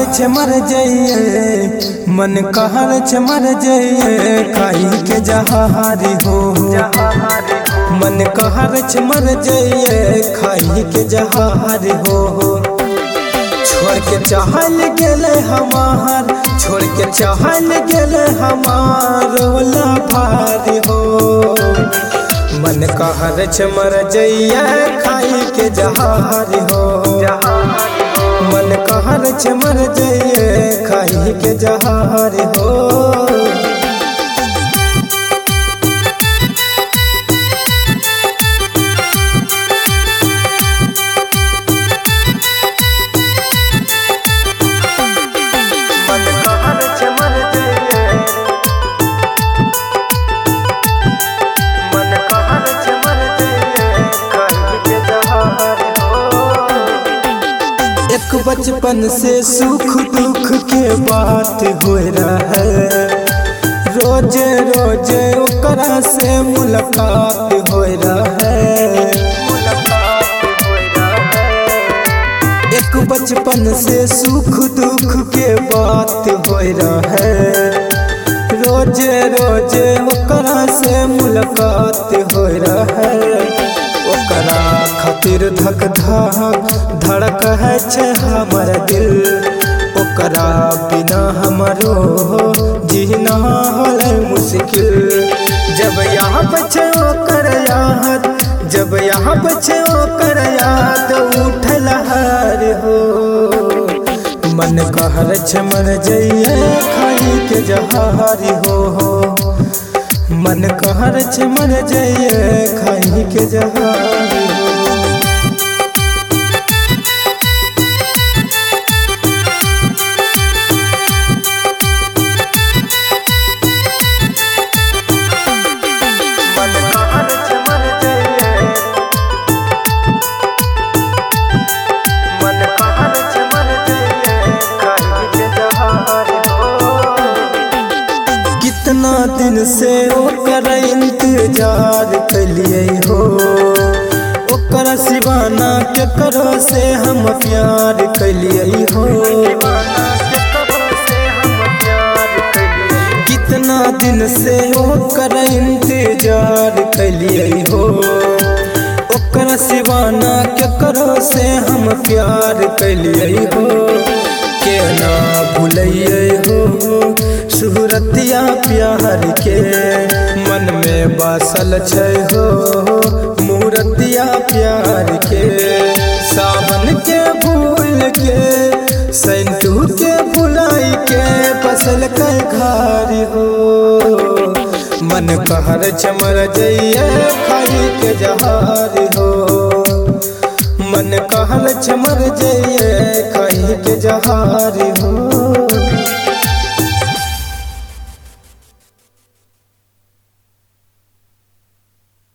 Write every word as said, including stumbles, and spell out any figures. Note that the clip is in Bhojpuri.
छे मर जाइए, मन कहर छे मर जाइए, खाई के जहारी हो। मन कहर छे मर जाइए, खाई के जहारी हो। छोड़ के चहल गेले हमार, छोड़ के चहल गेले हमार होला भारी हो। मन कहर छे मर जाइए, खाई के जहारी हो। मन कहर छे मर जाइए, खाई के जहारी हो। एक बचपन से सुख दुख के बात हो रहा है, रोज रोज ओकरा से मुलाकात हो रहा है। एक बचपन से सुख दुख के बात हो रहा है, रोज रोज ओकरा से मुलाकात हो रहा है। ओकरा खातिर धक धक धड़क है छे हमर दिल, ओकरा बिना हमरो जीना होले मुश्किल। जब यहाँ बचे ओकर याद, जब यहाँ बचे ओकर याद उठल हर हो। मन कहर छे मर जाइए, खाई के जहारी हो। मन कहर छे मर जाइए, खाई के जहारी हो। कितना दिन से ओकर इंतजार कलिए हो, ओकर सिवाना के करो से हम प्यार कलिए हो। कितना दिन से ओकर इंतजार कलिए हो, ओकर सिवाना के करो से हम प्यार कलिए हो। के ना भूलिए हो सूरतिया प्यार के, मन में बसल छे हो मूरतिया प्यार के। सावन के भूल के सैंतू के भुलाई के, बसल के घारी हो। मन कहर छे मर जाइए, खाई के जहारी हो। मन कहर छे मर जाइए, खाई के जहारी हो।